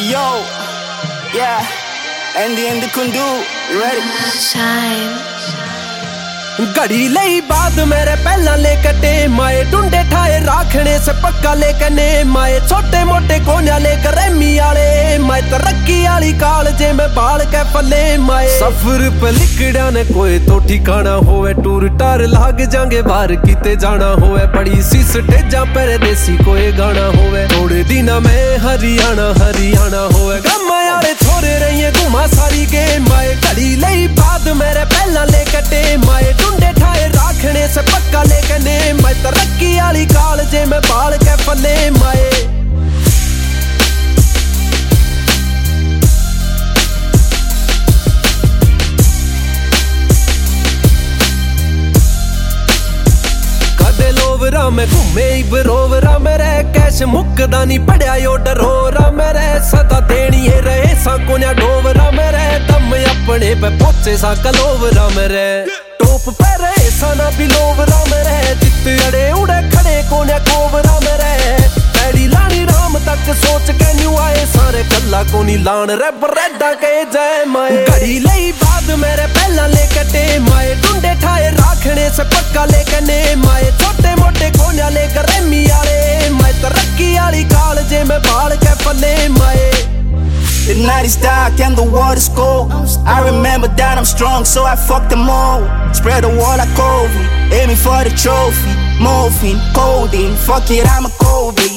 Yo, yeah, Andy and the Kundu, you ready? Shine. घड़ी लई बाद मेरे पहला ले कटे माए डूंडे ठाए राखने से पक्का ले कने माए छोटे मोटे कोन्या ले रेमी आले माए तरक्की आली काल जे में बाल के पले माए सफर पे लिकड़ा ने कोई तो ठिकाना होवे टूर टार लाग जांगे बाहर किते जाना होवे बड़ी सी स्टेजा पर देसी कोई गाना होवे थोड़े दिन में हरियाणा होवे गम्मा आले छोरे रहिए घुमा सारी के माए घड़ी लई बाद मेरे पहला ले कटे माए डूंडे ठाए राखने से पक्का ले कने मैं तरक्की आली काल जे में बाल के पले माए कदे लोवरा में घूमे बरोवरा मेरे कैश मुकदा नहीं पड़या यो डरोरा मेरे सदा देनी रहे सा कोन्या डोवरा मेरे दम अपने पे पोचे सा कलोवरा मेरे टोप पे रहे साना बिलोवरा मेरे चित्त अड़े उड़े खड़े कोन्या कोवरा मेरे पैड़ी लानी राम तक सोच के न्यू आए सारे कल्ला कोनी लान रे बरेडा के जय माए घड़ी लई बाद मेरे पहला ले कटे माए डूंडे ठाए राखने से पक्का ले कने माए छोटे मोटे कोन्या ले रेमी आले माए तरक्की आली काल जे में बाल के पले माए The night is dark and the water's cold. I remember that I'm strong, so I fucked them all. Spread the wall like COVID, aiming for the trophy. Morphine, codeine, fuck it, I'm a Kobe.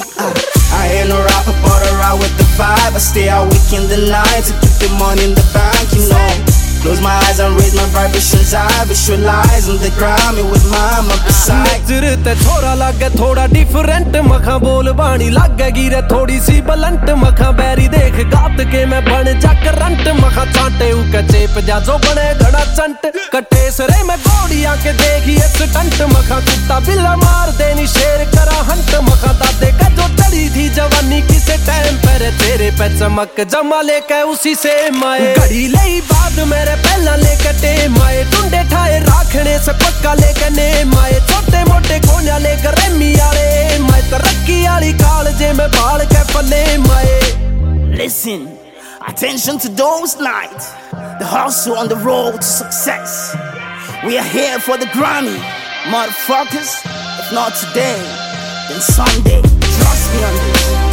I ain't no rapper, but I ride with the vibe. I stay out week in the night to keep the money in the bank, you know. Close my eyes and raise my vibrations. I visualize on the ground me with mama beside. नजर ते थोड़ा लगे थोड़ा different मखा बोल बाणी लगेगी रे थोड़ी सी बलंट मखा बैरी देख गात के मैं बन जा करंट मखा चांटे उके चेप जा जो बने घड़ा चंट कटे सरे में गोड़ियां के देखी इस टंट मखा कुत्ता बिल्ला मार देनी शेर करा हंट मखा दादे का जो चढ़ी थी जवानी किसे टाइम पर तेरे पे चमक जमा लेके उसी से माए घड़ी लई बाद मेरे पहला ले कटे माए डूंडे ठाए राखने से पक्का ले कने माए छोटे मोटे कोन्या ले रेमी आले माए तरक्की आली काल जे में बाल के पले माए Listen, attention to those nights. The hustle on the road to success. We are here for the Grammy, motherfuckers. If not today, then someday. Trust me on this.